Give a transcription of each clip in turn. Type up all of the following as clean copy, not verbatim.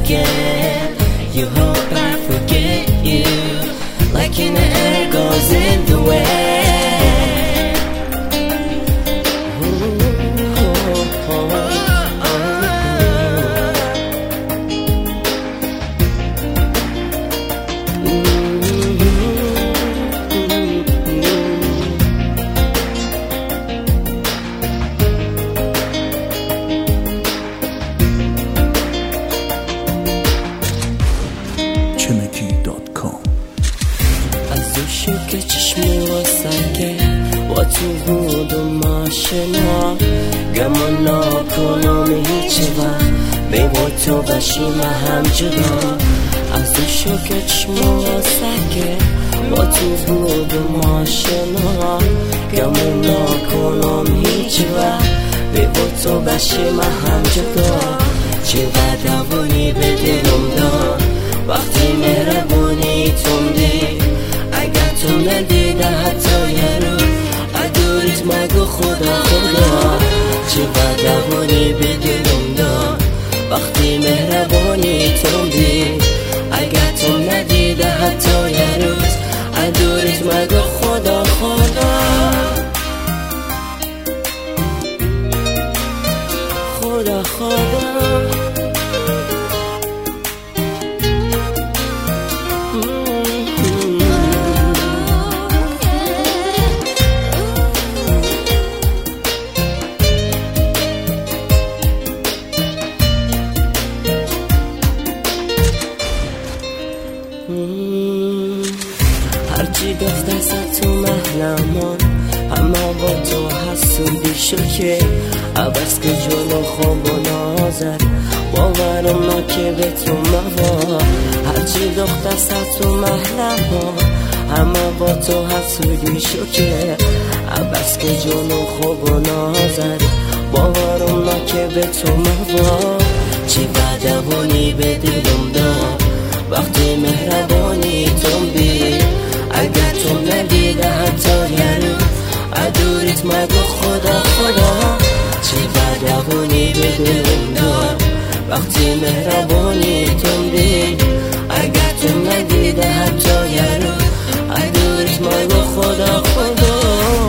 again. You hope I forget you, like an air goes in the wind. که چشمی واسه با تو بود و ماشنا گمان نکنم هیچ وقت به با تو بشیم هم جدا. از اون شو که چشمی واسه با تو بود و ماشنا گمان نکنم هیچ وقت به با تو بشیم هم جدا. چه بدوانی به دلم داد وقتی مهربونی توندی. اگر تو ندیده حتی یه روز ادوریت مگو خدا خدا. چه بدوانی به دلم داد وقتی مهربانی توندی. اگر تو ندیده حتی یه روز ادوریت مگو خدا خدا. خدا خدا. هرچی گفت از تو محلمان اما با تو حسودی شکه عباس که جلو خواب و نازر باورم نکه به تو موا. هرچی گفت از تو محلمان اما با تو حسودی شکه عباس که جلو خواب و نازر باورم نکه به تو موا. چه بدوانی به دلم داد وقتی مهربانی توندی. اگر تو ندیده حتی یه روز ادوریت مگو خدا خدا. چه بدوانی به دلم داد وقتی مهربانی توندی. اگر تو ندیده حتی یه روز ادوریت مگو خدا خدا.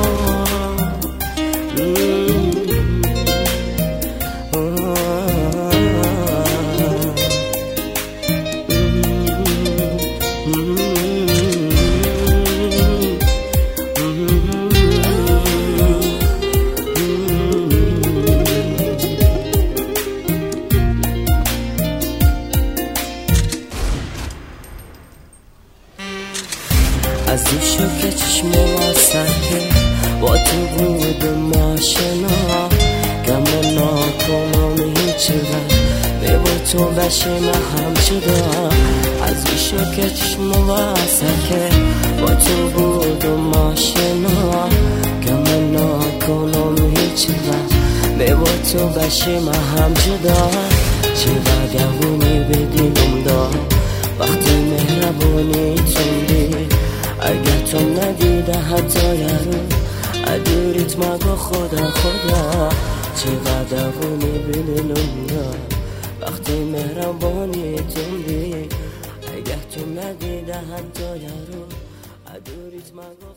از اون شو که چشم واسه با تو بود و ماشنا گمان نکنم هیچ وقت به با تو بشیم هم جدا. از اون شو که چشم واسه با تو بود و ماشنا گمان نکنم هیچ وقت به با تو بشیم هم جدا. چه بدوانی به دلم داد وقتی مهربانی توندی. اگر تو ندیده حتی یه روز ادوریت مگو خدا خدا. چه بدوانی به دلم داد وقتی مهربانی توندی. اگر تو ندیده حتی یه روز ادوریت مگو